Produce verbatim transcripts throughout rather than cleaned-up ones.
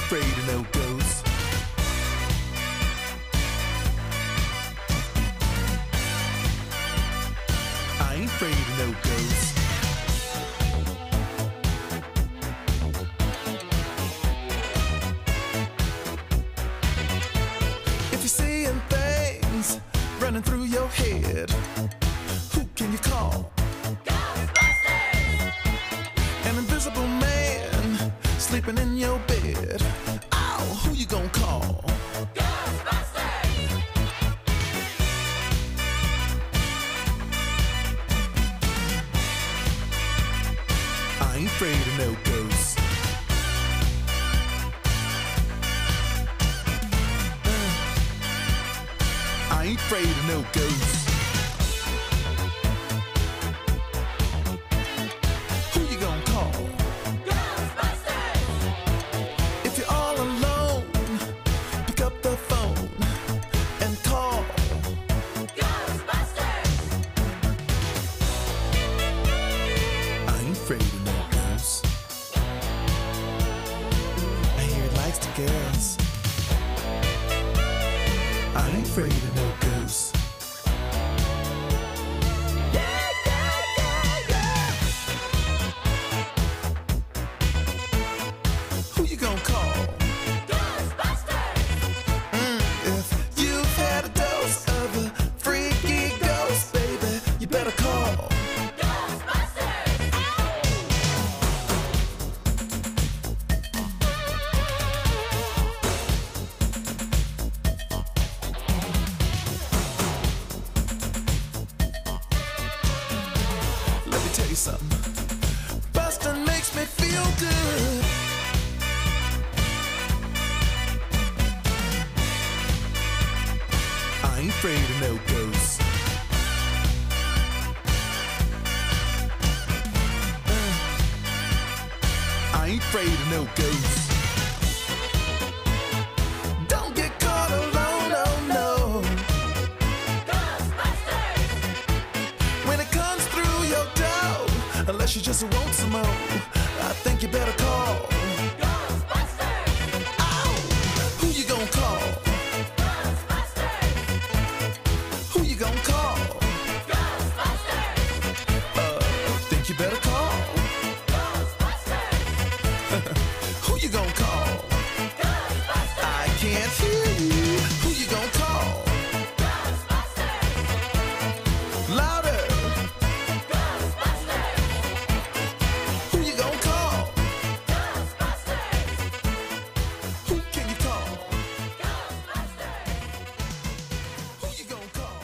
afraid of no ghosts. I ain't afraid of no ghosts. If you're seeing things running through your head, who can you call? Ghostbusters! An invisible man sleeping in your bed. Oh, who you gonna call? Ghostbusters! I ain't afraid of no ghosts. Uh, I ain't afraid of no ghosts. Who you gonna call? Ghostbusters! If you're all alone, pick up the phone and call Ghostbusters! I ain't afraid of no ghosts. I hear it likes the girls. I ain't afraid of no ghosts. Yeah, yeah, yeah, yeah. Who you gonna call? Ghostbusters! Mm, if you've had a dose of a freaky ghost, baby, you better call Ghostbusters! Let me tell you something. Bustin' makes me feel good. I ain't afraid of no ghosts. Uh, I ain't afraid of no ghosts. Don't get caught alone, oh no. Ghostbusters! When it comes through your door, unless you just want some more, I think you better call Ghostbusters! Oh, who you gonna call? Who you gonna call? Ghostbusters! Uh, think you better call? Ghostbusters! Who you gonna call? Ghostbusters! I can't hear you. Who you gonna call? Ghostbusters! Louder! Ghostbusters! Who you gonna call? Ghostbusters! Who can you call? Ghostbusters! Who you gonna call?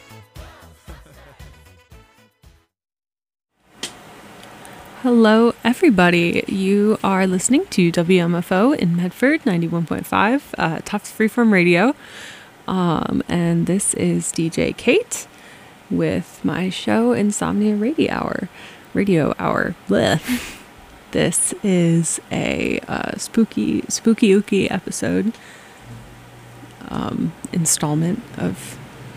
Hello, everybody. You are listening to W M F O in Medford, ninety-one point five, uh, Tufts Freeform Radio. Um, and this is D J Kate with my show Insomnia Radio Hour. Radio Hour. Blech. This is a uh, spooky, spooky ooky episode, um, installment of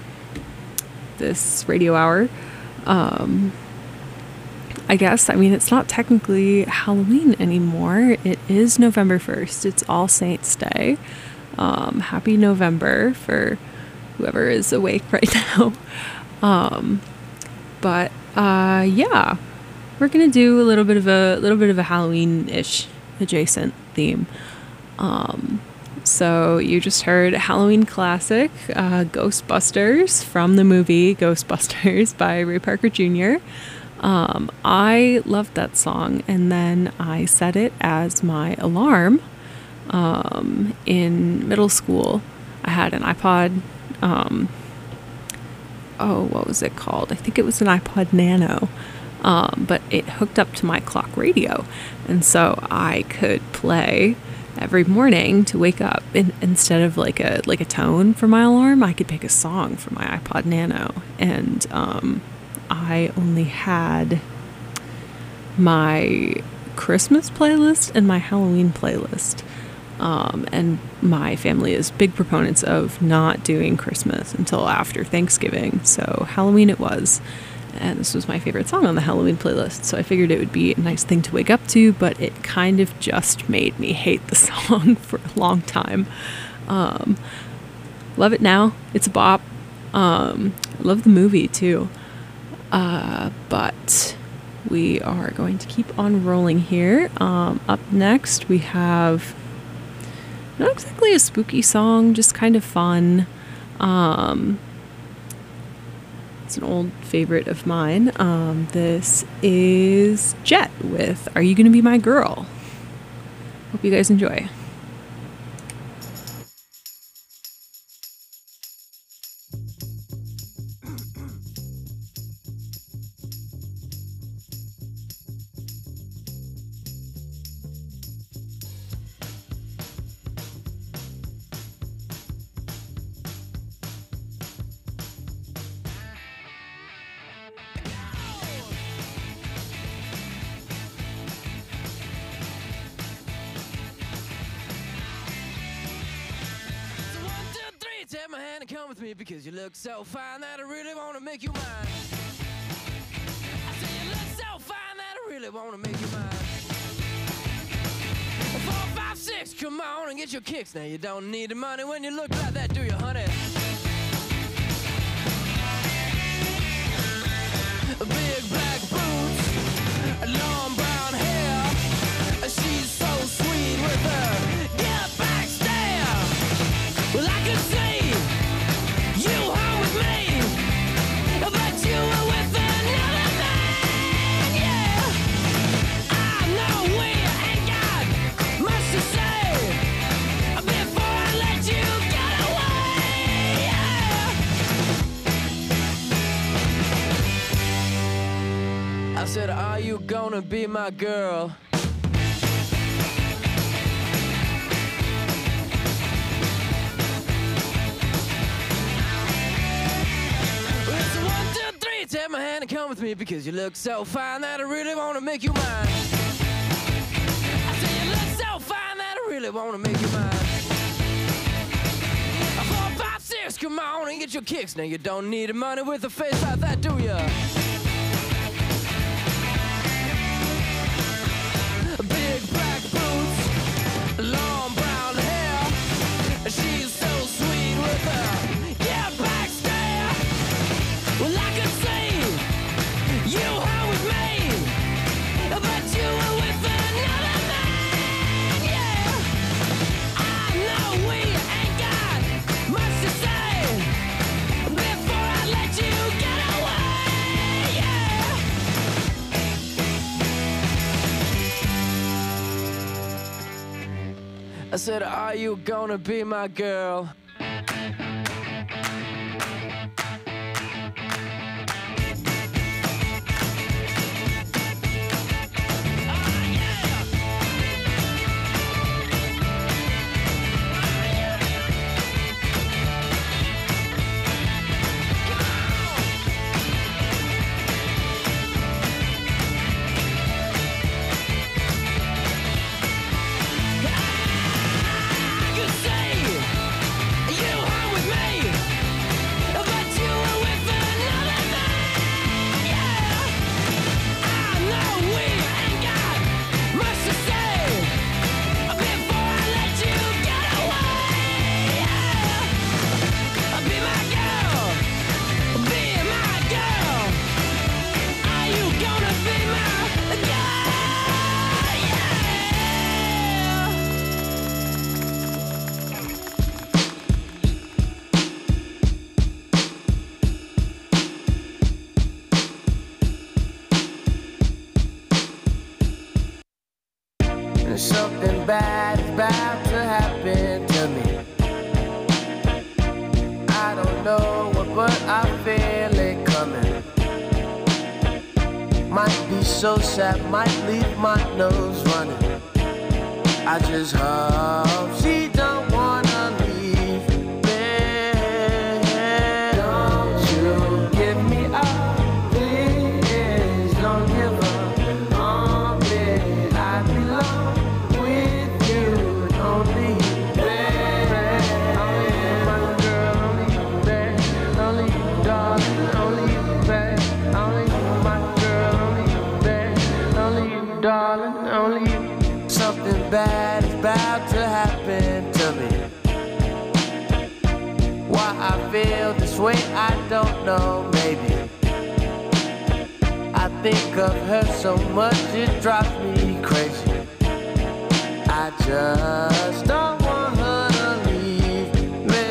this radio hour. Um, I guess, I mean, it's not technically Halloween anymore. It is November first. It's All Saints Day. Um, happy November for whoever is awake right now. Um, but, uh, yeah, we're going to do a little bit of a little bit of a Halloween-ish adjacent theme. Um, so you just heard Halloween classic, uh, Ghostbusters from the movie Ghostbusters by Ray Parker Junior Um, I loved that song, and then I set it as my alarm um, in middle school. I had an iPod, um, oh, what was it called? I think it was an iPod Nano, um, but it hooked up to my clock radio, and so I could play every morning to wake up. And instead of like a like a tone for my alarm, I could pick a song from my iPod Nano, and um, I only had my Christmas playlist and my Halloween playlist. Um, and my family is big proponents of not doing Christmas until after Thanksgiving. So Halloween it was. and this was my favorite song on the Halloween playlist, so I figured it would be a nice thing to wake up to, but it kind of just made me hate the song for a long time. Um, love it now. It's a bop. Um, I love the movie too. Uh, but we are going to keep on rolling here. Um, up next we have not exactly a spooky song, just kind of fun. Um, it's an old favorite of mine. Um, this is Jet with Are You Gonna Be My Girl? Hope you guys enjoy. Take my hand and come with me because you look so fine that I really want to make you mine. I say you look so fine that I really want to make you mine. Four, five, six, come on and get your kicks. Now you don't need the money when you look like that, do you, honey? Big black boots, long brown hair. She's so sweet with her get back stare. Well, I could see you home with me, but you were with another man, yeah. I know we ain't got much to say before I let you get away, yeah. I said, are you gonna be my girl? Take my hand and come with me because you look so fine that I really want to make you mine. I say you look so fine that I really want to make you mine. Four, five, six, come on and get your kicks. Now you don't need the money with a face like that, do ya? Big black boots, long brown hair. She's so sweet with her yeah, back stare. Well, I could see you home with me, but you were with another man, yeah. I know we ain't got much to say before I let you get away, yeah. I said, are you gonna be my girl? Something bad is about to happen to me. I don't know what, but I feel it coming. Might be so sad, might leave my nose running. I just hope she don't wanna leave me. Don't you give me up, please. Don't give up on me. I belong. Only this way, I don't know, maybe I think of her so much it drives me crazy. I just don't want her to leave me.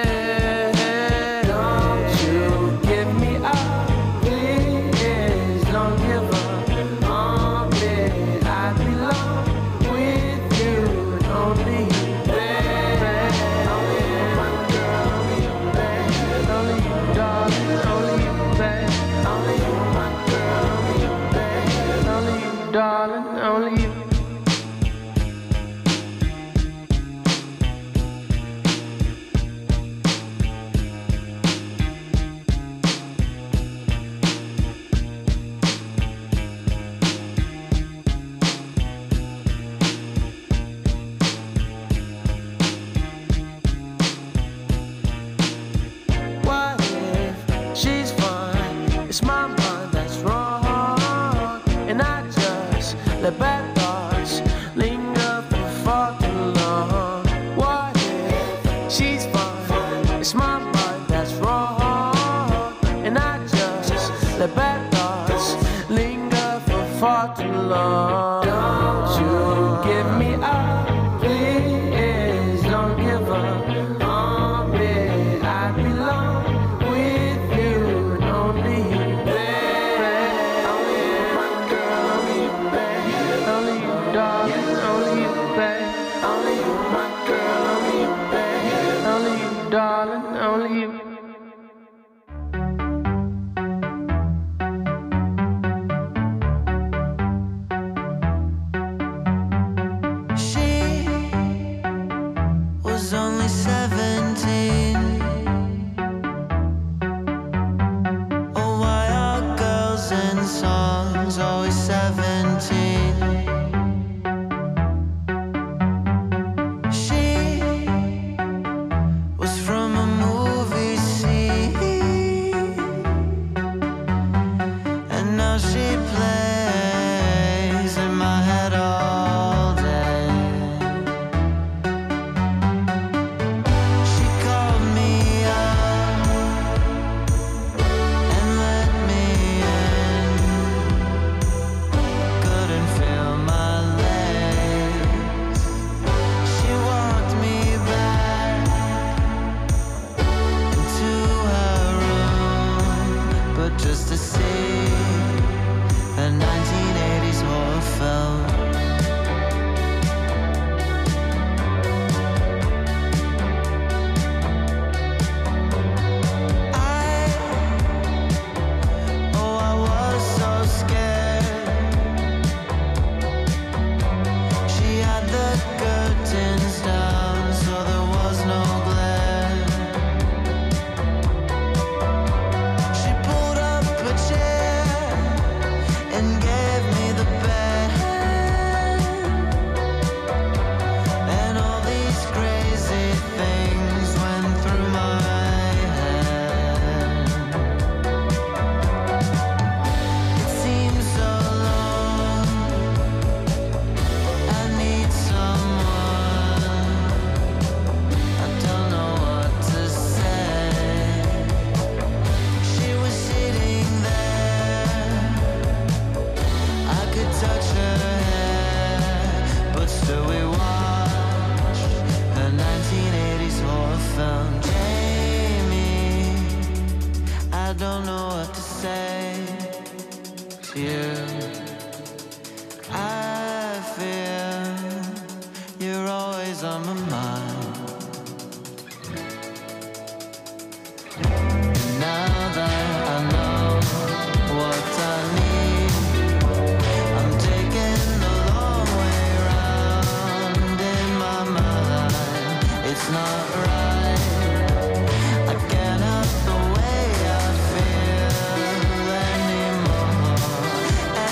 Don't you give me up, please. Don't give up on me. I belong with you and only you, baby. Only you, my girl, only you, baby. Only you, darling, only you, baby. Only you, my girl, only you, baby. Only you, darling, only you. What if she's fine? It's my mind that's wrong, and I just let bad thoughts linger for far too long. What if she's fine? It's my mind that's wrong, and I just let bad thoughts linger for far too long. Don't you give me up, please. Don't give up on me. I belong with you and only you, baby. Only you, my girl, only you, baby. Only you, darling, only you, baby. Only you, my girl, only you, baby. Only you, darling, only you. She was only seventeen. Oh, why are girls in songs always seventeen? She was from a movie scene, and now she plays in my head all day. She called me up and let me in. Couldn't feel my legs. She walked me back into her room, but just to see a nineteen eighties horror film. I, oh, I was so scared. She had the curtains down, so there was no glare. She pulled up a chair and gave me the bed, and all these crazy things went through my head. It seems so long. I need someone. I don't know what to say. She was sitting there. I could touch her hair, but still we watched a nineteen eighties horror film. Jamie, I don't know what to say to you. I feel you're always on my mind. Now that I know what I need, I'm taking the long way round in my mind. It's not right. I can't help the way I feel anymore.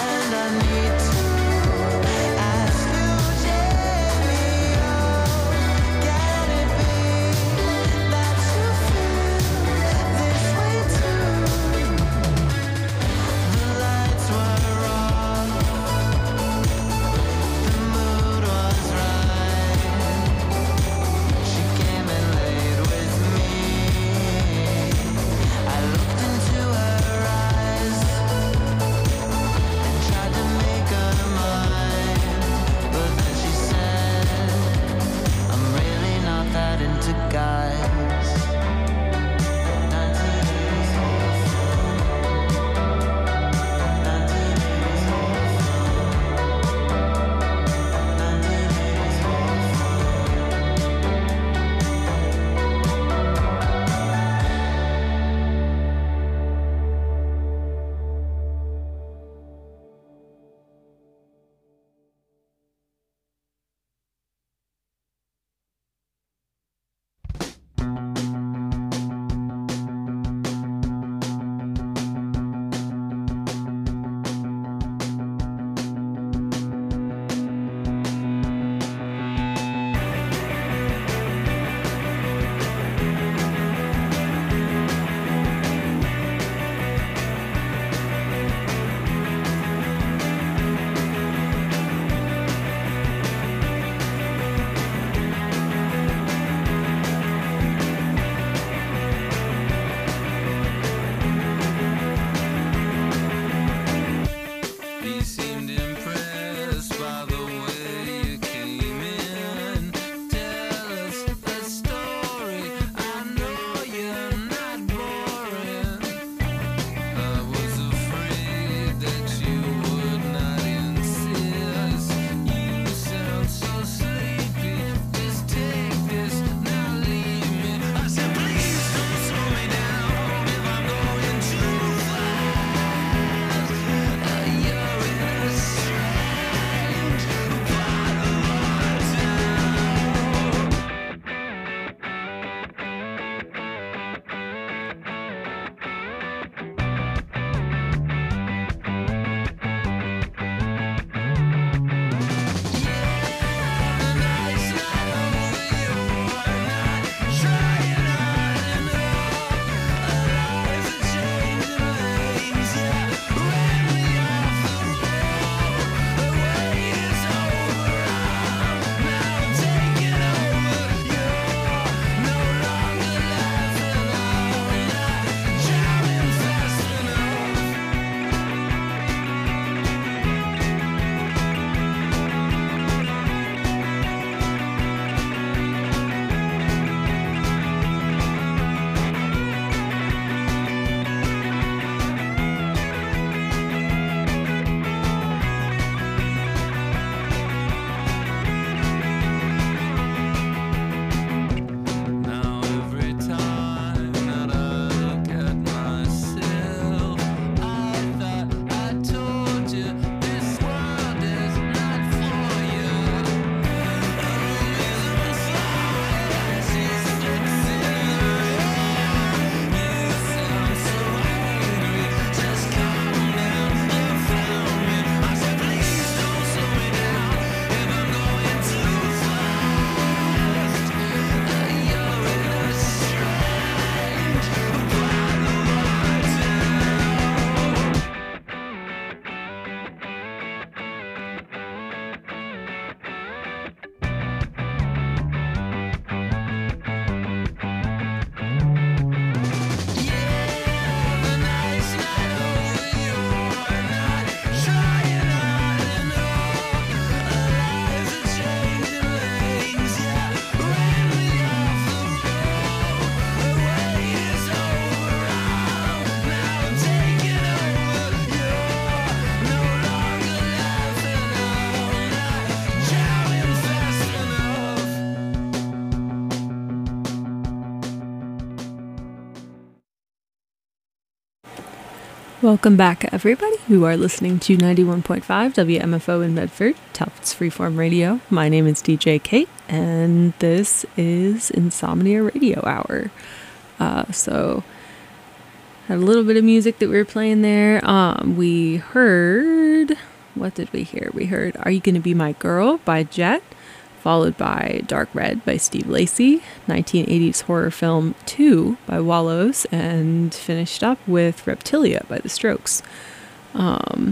Welcome back, everybody. You are listening to ninety-one point five W M F O in Medford, Tufts Freeform Radio. My name is D J Kate, and this is Insomnia Radio Hour. Uh, so, had a little bit of music that we were playing there. Um, we heard, what did we hear? We heard Are You Gonna Be My Girl by Jet, followed by Dark Red by Steve Lacy, nineteen eighties horror film two by Wallows, and finished up with Reptilia by The Strokes. Um,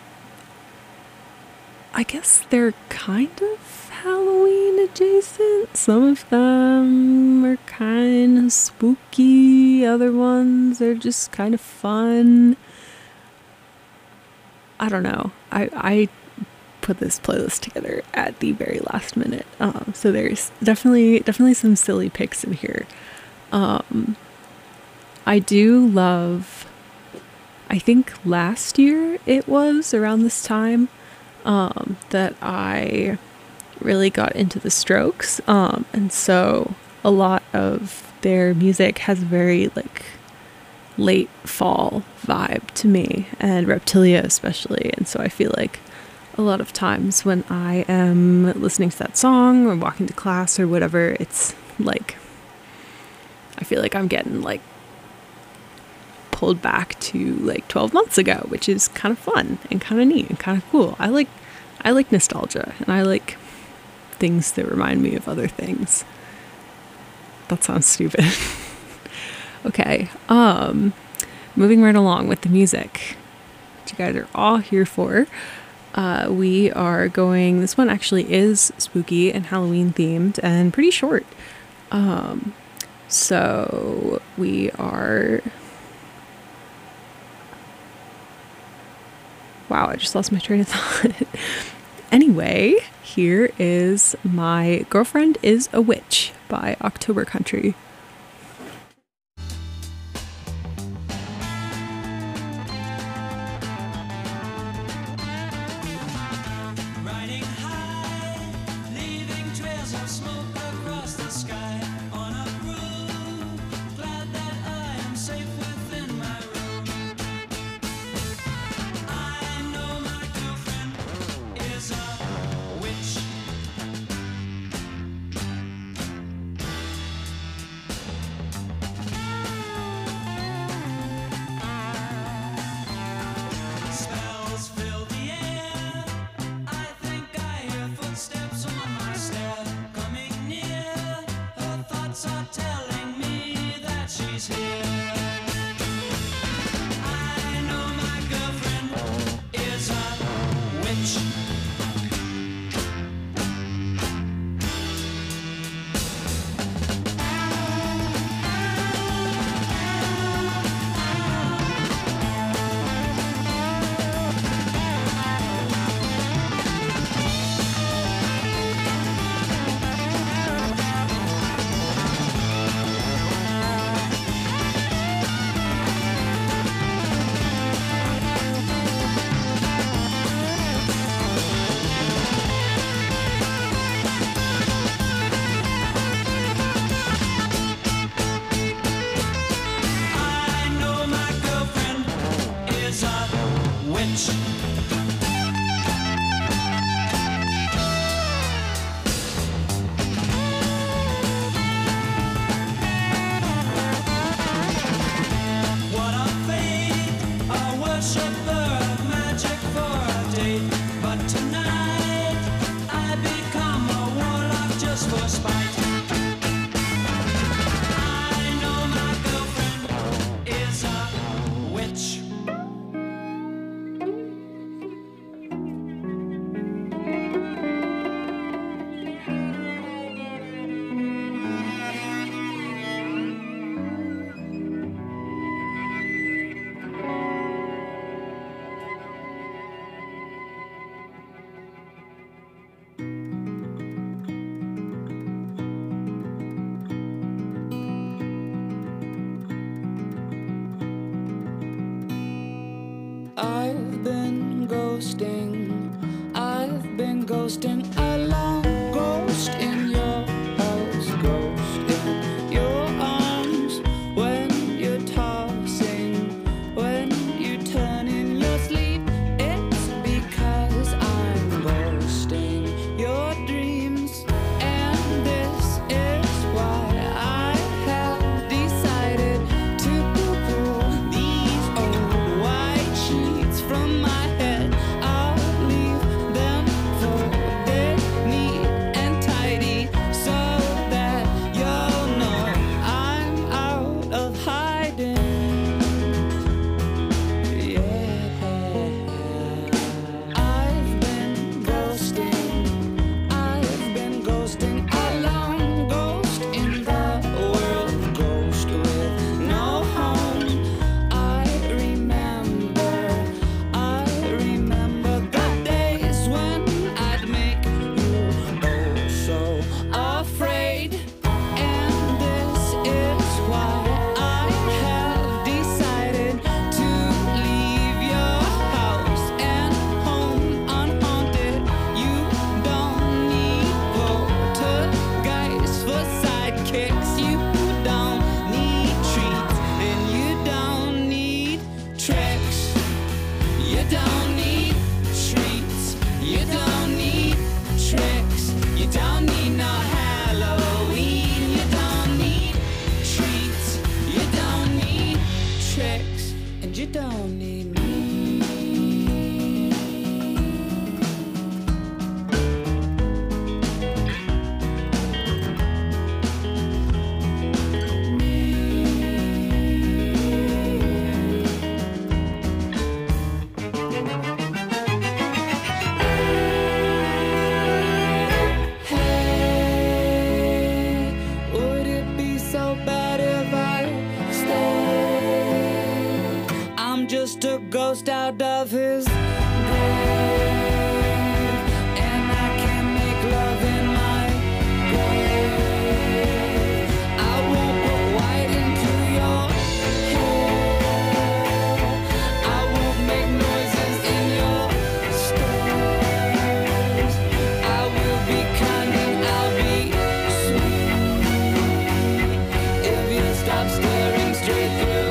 I guess they're kind of Halloween adjacent. Some of them are kind of spooky, other ones are just kind of fun. I don't know. I, I put this playlist together at the very last minute, um, so there's definitely definitely some silly picks in here. um, I do love, I think last year it was around this time um, that I really got into the Strokes, um, and so a lot of their music has a very like late fall vibe to me, and Reptilia especially, and so I feel like a lot of times when I am listening to that song or walking to class or whatever, it's like, I feel like I'm getting like pulled back to like twelve months ago, which is kind of fun and kind of neat and kind of cool. I like, I like nostalgia, and I like things that remind me of other things. That sounds stupid. Okay. Um, moving right along with the music, which you guys are all here for. Uh, we are going, this one actually is spooky and Halloween themed and pretty short. Um, so we are, wow, I just lost my train of thought. Anyway, here is My Girlfriend is a Witch by October Country. I've been ghosting, I've been ghosting along, ghost in your house, ghost in your arms, when you're tossing, when you turn. don't need me. Just a ghost out of his grave, and I can't make love in my grave. I won't put white into your hair. I won't make noises in your stairs. I will be kind and I'll be sweet if you stop staring straight through.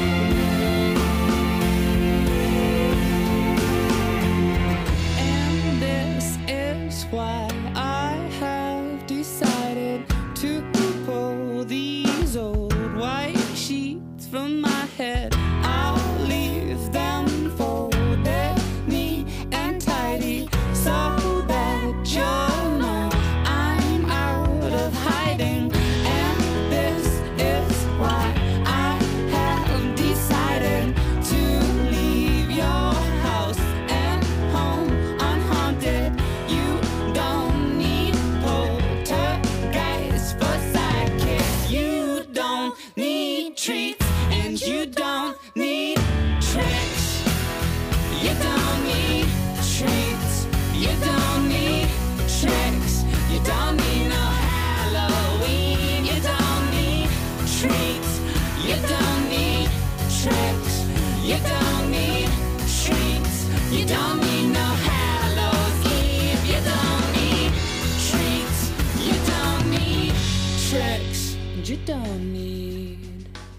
Why I have decided to pull these old white sheets from my head. I'll leave them folded neat and tidy so that you'll know I'm out of hiding. And this is why I have decided to leave your house and home unhaunted. You don't need poltergeists for sidekicks. You don't need treats and you don't need tricks. You don't need treats. You don't need tricks. You don't need no Halloween. You don't need treats. You don't need tricks. You don't need treats. You don't need no Halloween. You don't need treats. You don't need tricks. You don't need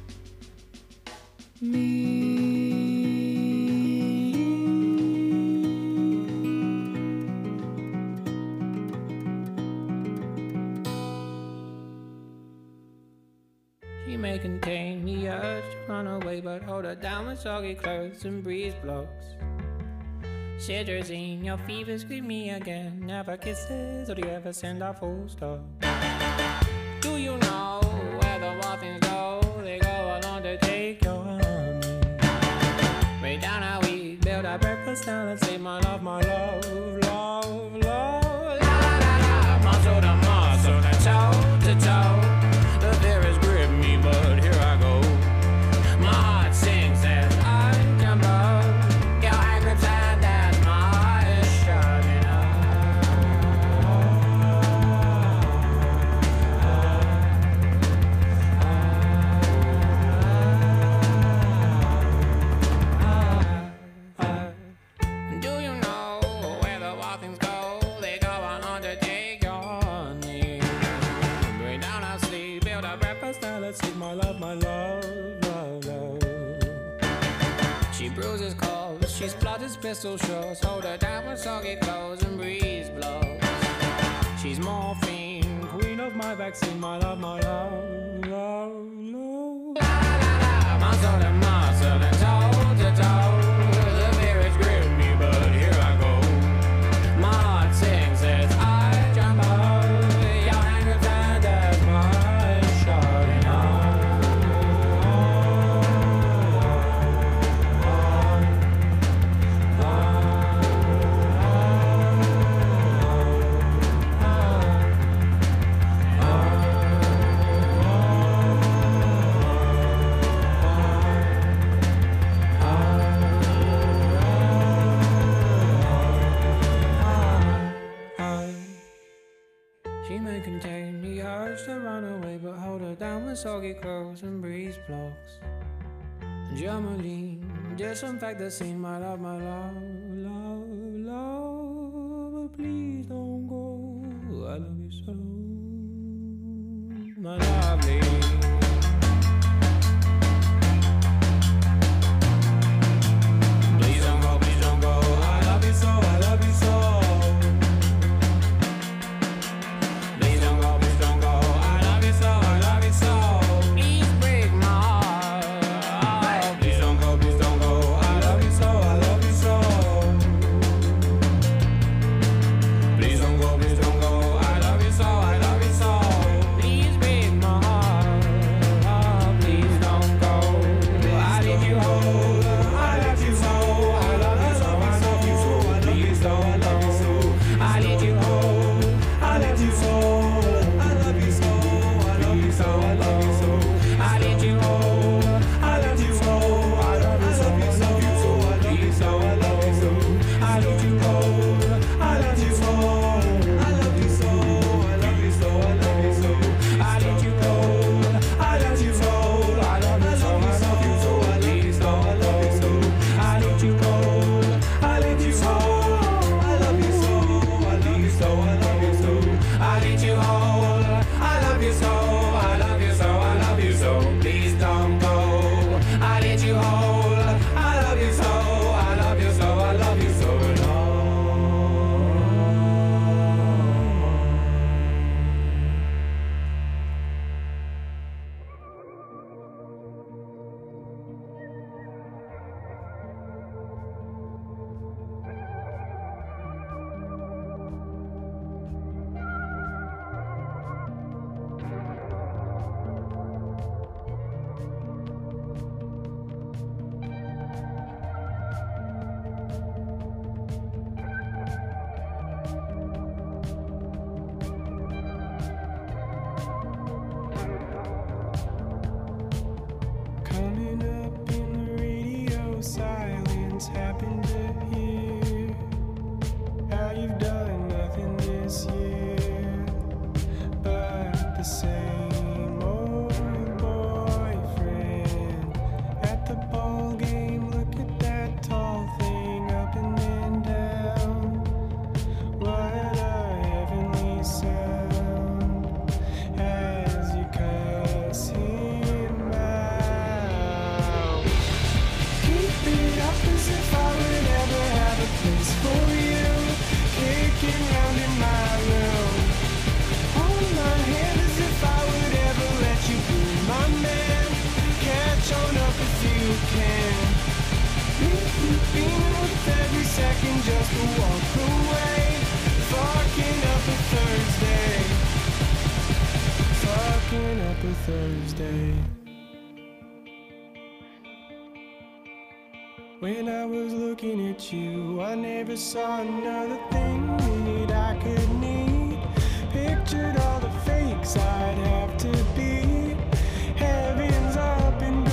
me. She may contain the urge to run away, but hold her down with soggy clothes and breeze blocks. Cetirizine, your fever scream me again. Never kisses, or do you ever send a full stop? Do you know where the wild things go? They go along to take your honey. Way down how we build our breakfast down and say my love, my love, love, love. La la la la, muscle to muscle, and toe to toe. The fears grip me, but here I go. My heart sings as I jump up. Your angry time that my heart is shutting up. Do you know where the wild things go? They go on undertake your honey. Bring down our sleep, build our breakfast, now let's eat my love, my love, love, love. She bruises calls, she splutters pistol shots. Hold her down with soggy clothes and breeze blows. She's morphine, queen of my vaccine, my love, my love, love, love. La la la la, muscle to muscle and toe to toe. The fears grip me, but here I go. My heart sings as I jump up. Your anger turned as my eyes shutting up. She may contain the urge to run away, but hold her down with soggy clothes and breeze blocks. Germaline, disinfect the scene, my love, my love, love, love. But please don't go, I love you so, my lovely. Please don't go, please don't go, I love you so, I love you so. Please don't go, please don't go, I love you so, I love you so. Please break my heart. Please don't go, please don't go, things happen to here. How you've done nothing this year, but the same old boyfriend at the ball game. Look at that tall thing up and then down. What a heavenly sound as you cuss him out. Keep it up as if I would ever have a place for you, kicking round in my room. Hold my hand as if I would ever let you be my man. Catch on up if you can. Leave you beaming with every second just to walk away. Fucking up a Thursday. Fucking up a Thursday. When I was looking at you, I never saw another thing that I could need. Pictured all the fakes I'd have to be. Heavens up and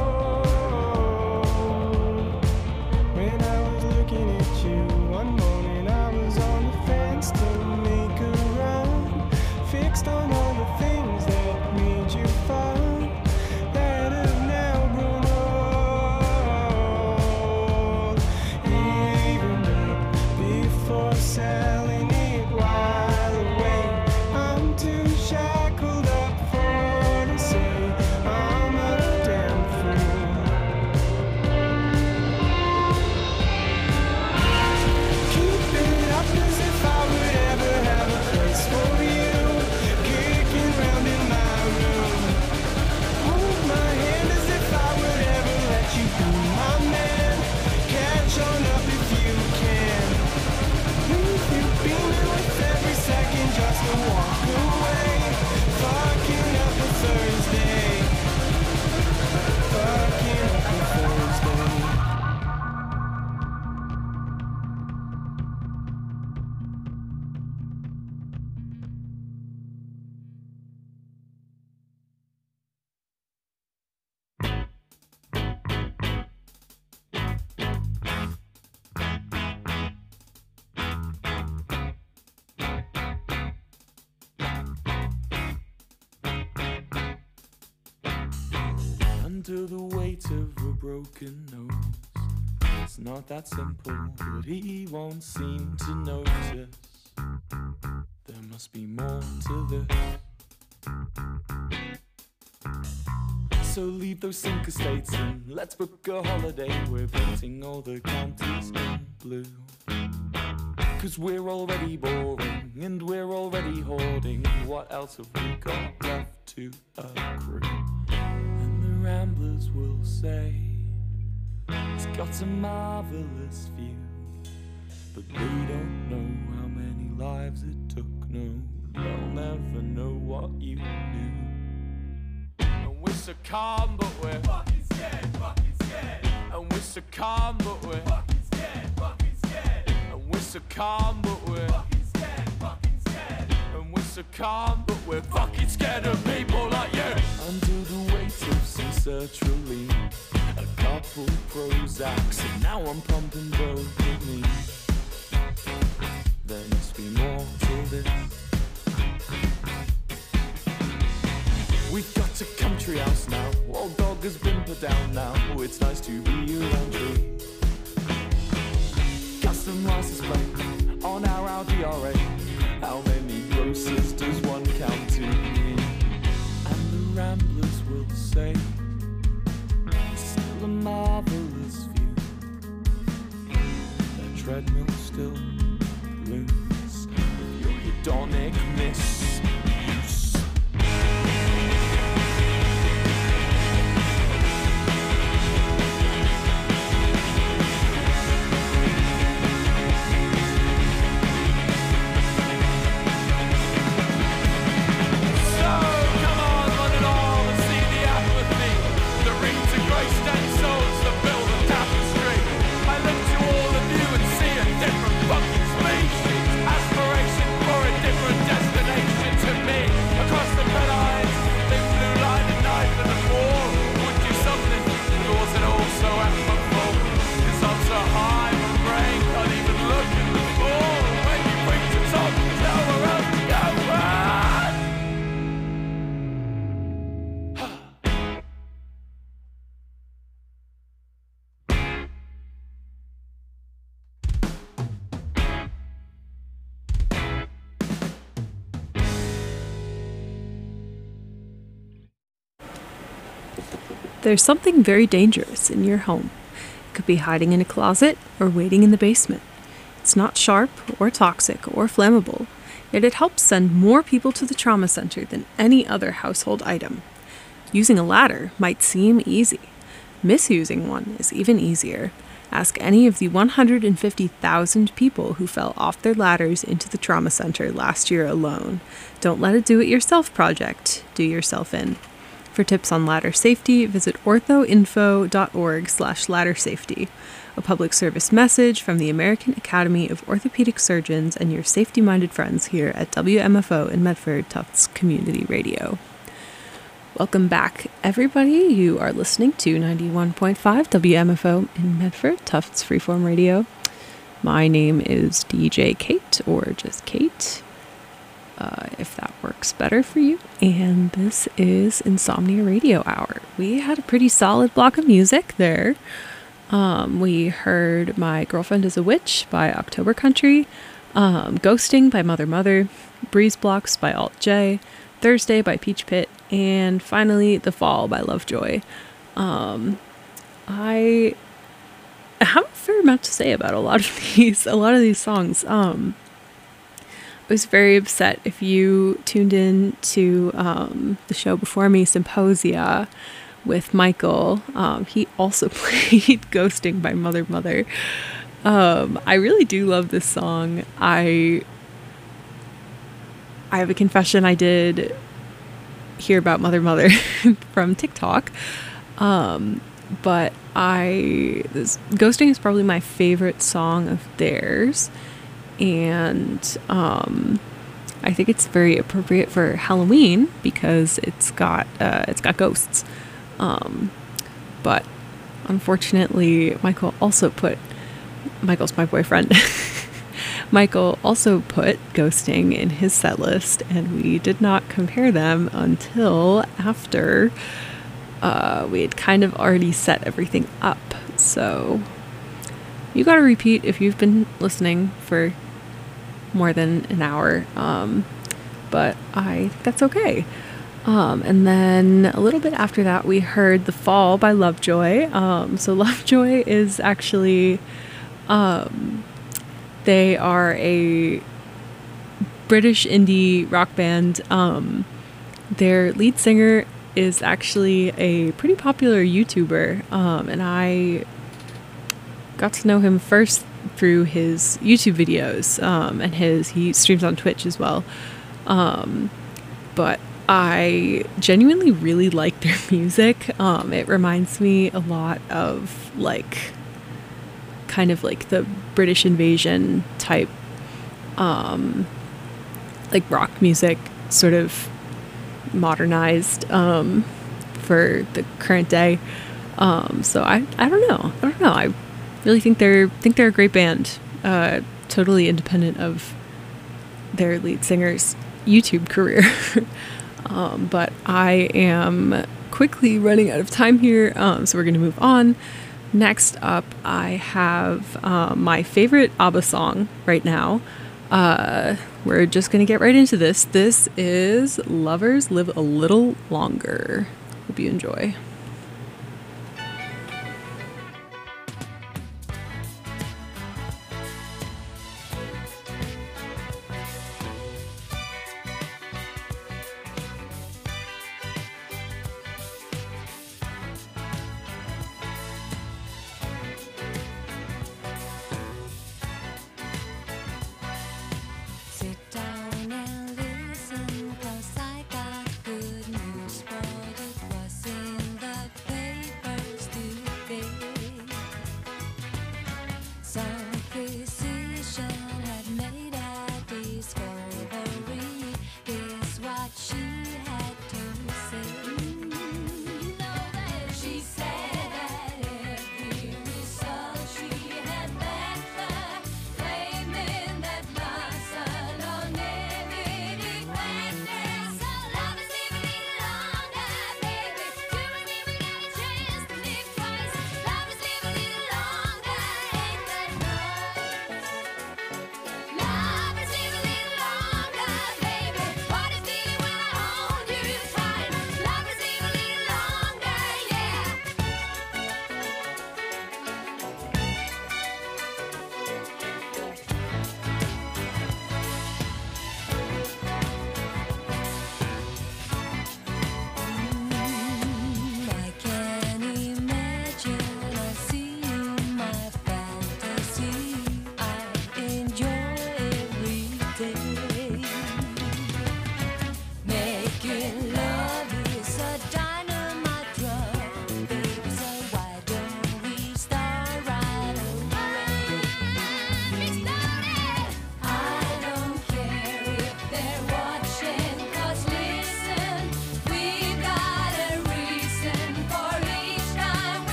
gold. When I was looking at you, one morning I was on the fence to make a run. Fixed on all the things that made you fun, that have now grown old. Even up before selling it while away, I'm too shackled up for to say I'm a damn fool. Keep it up as if I would ever have a place for you, kicking round in my room. Hold my hand as if I would ever let you be my man. Catch on up if you can. Leave you beaming with every second just to walk away. Fucking up a Thursday. Fucking up a Thursday. Under the weight of a broken nose, it's not that simple, but he won't seem to notice. There must be more to this. So leave those sink estates and let's book a holiday. We're painting all the counties in blue, 'cause we're already boring and we're already hoarding. What else have we got left to accrue? And the ramblers will say it's got a marvelous view, but they don't know how many lives it took. No, they'll never know what you knew. And we're so calm, but we're fucking scared, fucking scared. And we're so calm, but we're fucking scared, fucking scared. And we're so calm, but we're fucking scared, fucking scared. And we're so calm, but we're fucking scared of people like you. Under the weight of some sertraline, a couple Prozacs, and now I'm pumping dopamine. There must be more to this. We've got a country house now, old dog has been put down now. It's nice to be around you. Custom license plate on our Audi R A. How many grocers does one count to? And the ramblers will say it's still a marvelous view. Their treadmill still loose with your hedonic misuse. Different fucking species, aspiration for a different destination. There's something very dangerous in your home. It could be hiding in a closet or waiting in the basement. It's not sharp or toxic or flammable, yet it helps send more people to the trauma center than any other household item. Using a ladder might seem easy. Misusing one is even easier. Ask any of the one hundred fifty thousand people who fell off their ladders into the trauma center last year alone. Don't let a do-it-yourself project do yourself in. For tips on ladder safety, visit orthoinfo.org slash ladder safety. A public service message from the American Academy of Orthopedic Surgeons and your safety-minded friends here at W M F O in Medford Tufts Community Radio. Welcome back, everybody. You are listening to ninety-one point five W M F O in Medford Tufts Freeform Radio. My name is D J Kate, or just Kate, uh, if that works better for you. And this is Insomnia Radio Hour. We had a pretty solid block of music there. Um, we heard My Girlfriend is a Witch by October Country, um, Ghosting by Mother Mother, Breeze Blocks by Alt J, Thursday by Peach Pit, and finally The Fall by Lovejoy. Um, I have a fair amount to say about a lot of these, a lot of these songs. Um, I was very upset if you tuned in to um, the show before me, Symposia, with Michael. Um, he also played Ghosting by Mother Mother. Um, I really do love this song. I I have a confession. I did hear about Mother Mother from TikTok. Um, but I this, Ghosting is probably my favorite song of theirs. And um, I think it's very appropriate for Halloween because it's got uh, it's got ghosts. Um, but unfortunately, Michael also put, Michael's my boyfriend, Michael also put Ghosting in his set list, and we did not compare them until after uh, we had kind of already set everything up. So you gotta repeat if you've been listening for more than an hour, um, but I think that's okay. Um, and then a little bit after that, we heard The Fall by Lovejoy. Um, so Lovejoy is actually, um, they are a British indie rock band. Um, their lead singer is actually a pretty popular YouTuber. Um, and I got to know him first through his YouTube videos, um, and his, he streams on Twitch as well. Um, but I genuinely really like their music. Um, it reminds me a lot of like kind of like the British Invasion type, um, like rock music, sort of modernized um, for the current day. Um, so I, I don't know. I don't know. I really think they're think they're a great band. Uh, totally independent of their lead singer's YouTube career. Um, but I am quickly running out of time here, um, so we're going to move on. Next up, I have um, my favorite ABBA song right now. Uh, we're just going to get right into this. This is Lovers Live a Little Longer. Hope you enjoy. Longer, ain't that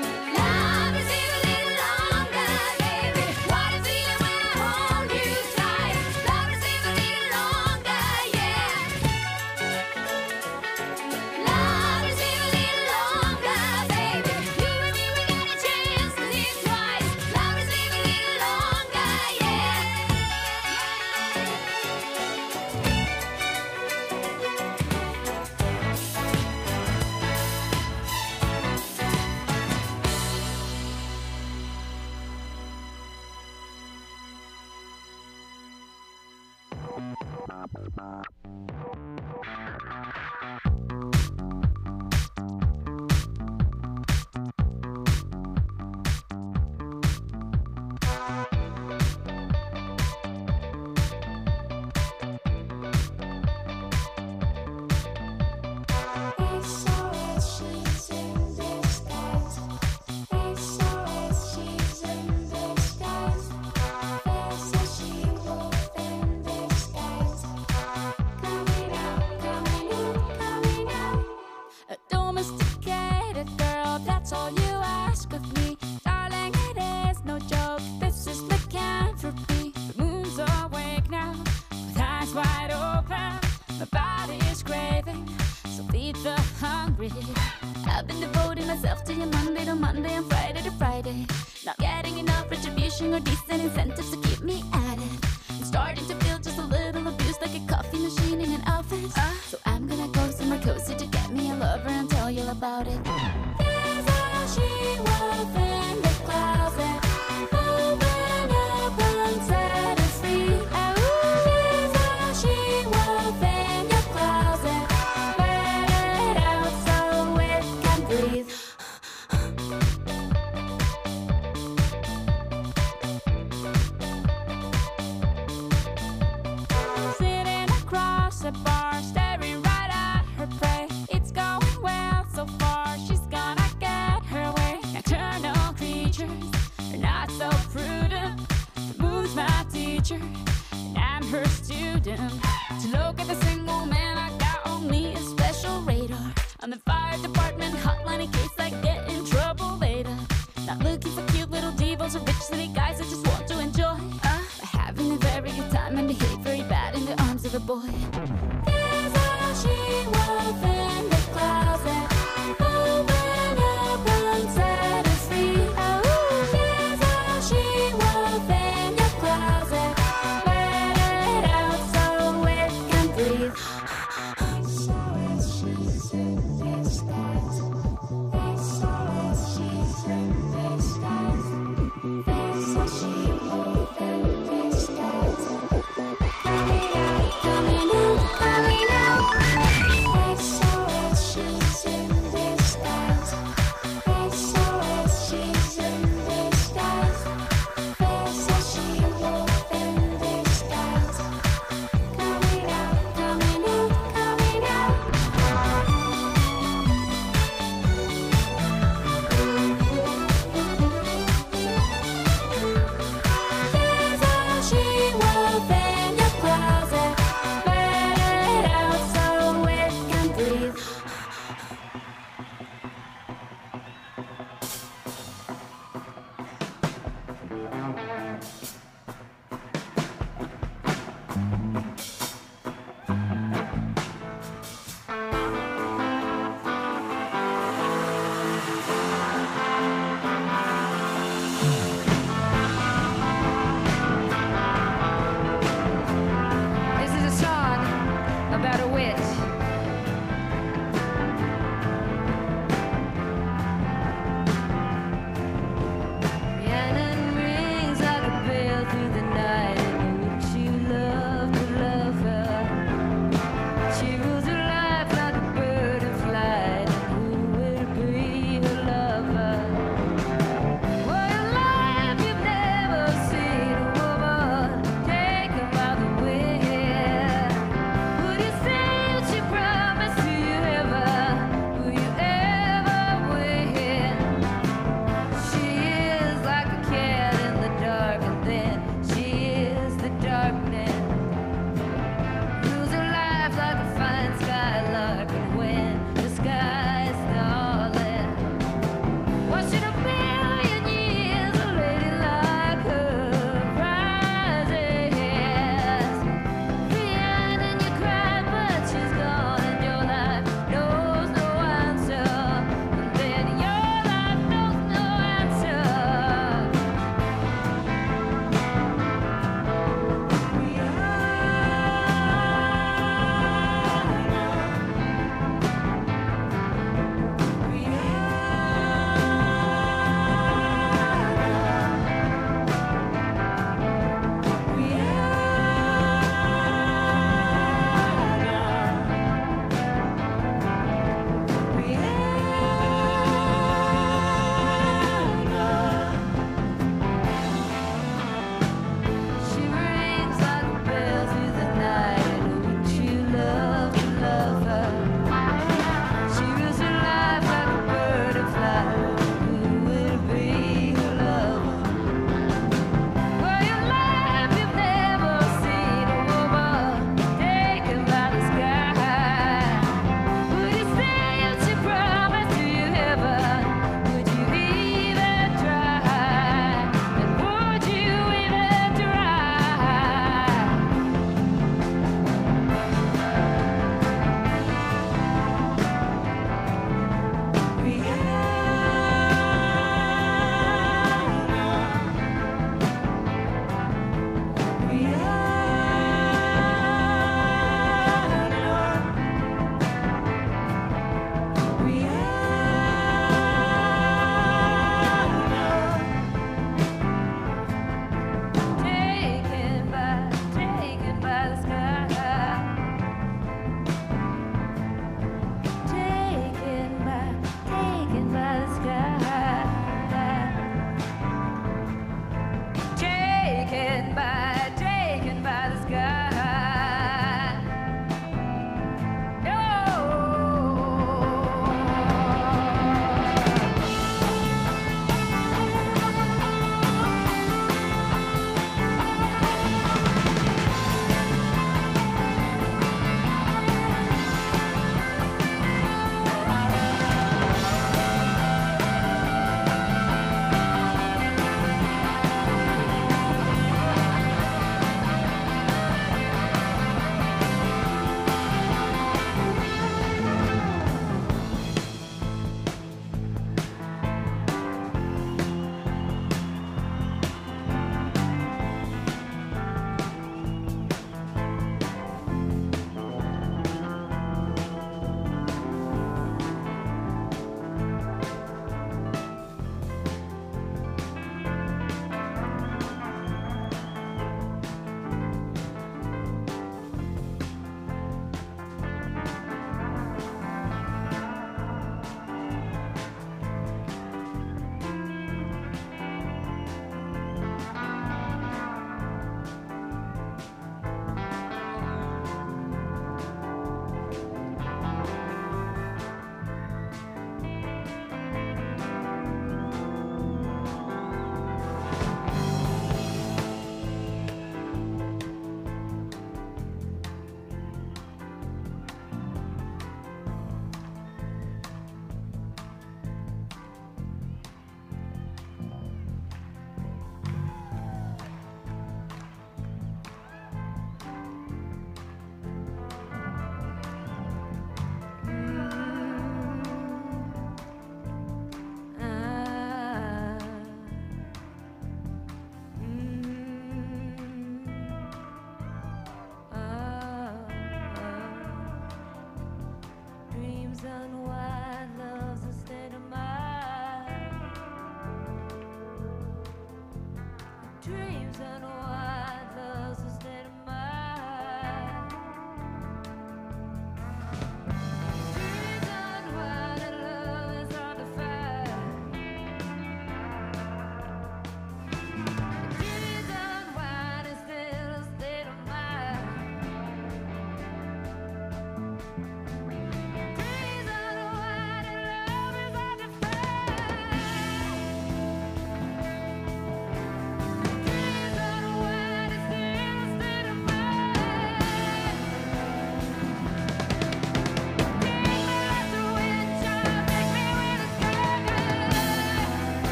Love is even a little longer, baby. What a feeling when I hold you tight. Love is even a little longer, yeah. Love is even a little longer, baby. You and me, we got a chance to live twice. Love is even a little longer, yeah. A domesticated girl, that's all you ask of me. Darling, it is no joke, this is lycanthropy. The moon's awake now, with eyes wide open. My body is craving, so feed the hungry. I've been devoting myself to you Monday to Monday and Friday to Friday. Not getting enough retribution or decent incentives to keep me at it. I'm starting to feel just a little abused, like a coffee machine in an office. So I'm gonna go somewhere cozy to get me a lover and tell you about it. There's a she-wolf in the closet. Open up and set us free. There's a she-wolf in your closet. Let it out so it can breathe. Sitting across the bar, staring right at her prey. It's going well so far, she's gonna get her way. Nocturnal creatures are not so prudent. The moon's my teacher, and I'm her student. To look at the single man, I got on me a special radar. On the fire department hotline in case I get in trouble later. Not looking for cute little divas or rich city guys, I just want to enjoy uh, having a very good time and behave very bad in the arms of a boy. There's a she-wolf in the closet. Open up and set us free. There's a she-wolf in your closet. Let it out so it can breathe. So it's she's in disguise. So it's she's in disguise.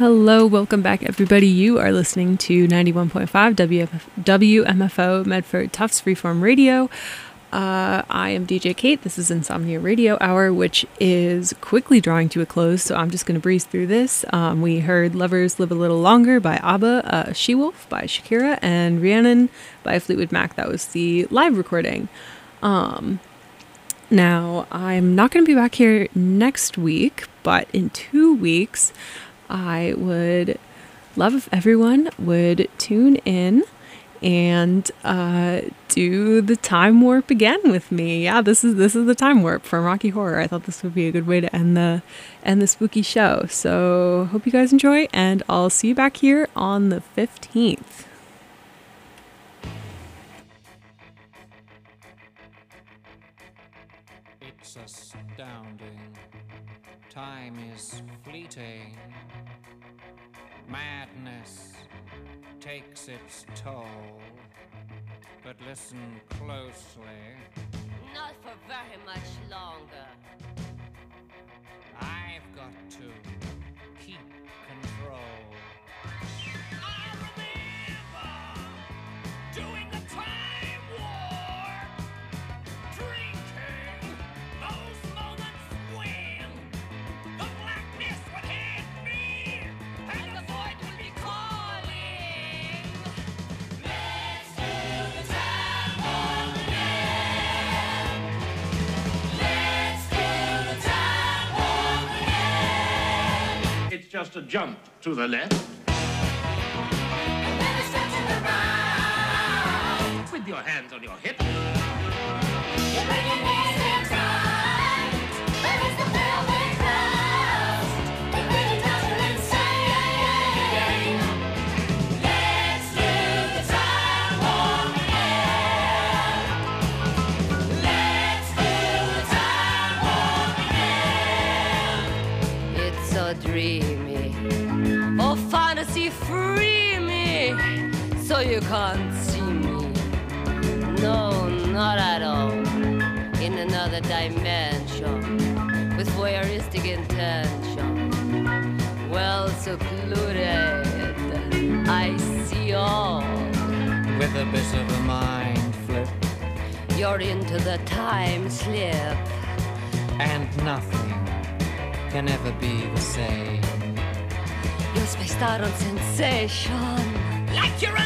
Hello, welcome back, everybody. You are listening to ninety-one point five W M F O Medford Tufts Freeform Radio. Uh, I am D J Kate. This is Insomnia Radio Hour, which is quickly drawing to a close, so I'm just going to breeze through this. Um, we heard Lovers Live a Little Longer by ABBA, uh, She-Wolf by Shakira, and Rhiannon by Fleetwood Mac. That was the live recording. Um, now, I'm not going to be back here next week, but in two weeks, I would love if everyone would tune in and uh, do the time warp again with me. Yeah, this is this is the time warp from Rocky Horror. I thought this would be a good way to end the end the spooky show. So hope you guys enjoy, and I'll see you back here on the fifteenth. It's astounding. Time is fleeting. Madness takes its toll. But listen closely. Not for very much longer. I've got to keep control. I remember doing the time war, drinking those moments when the blackness would hit me and the void would be calling. Let's do the time warp again. Let's do the time warp again. It's just a jump to the left. And then a step to the right. With your hands on your hips. You bring your knees in tight. Release the velvet clouds. It really does you insane. Let's do the time warp again. Let's do the time warp again. It's so dreamy. Oh, fantasy, free me. So you can't see me. No, not at all. In another dimension. With voyeuristic intention. Well secluded. I see all. With a bit of a mind flip. You're into the time slip. And nothing can ever be the same. You're spaced out on sensation. Like you're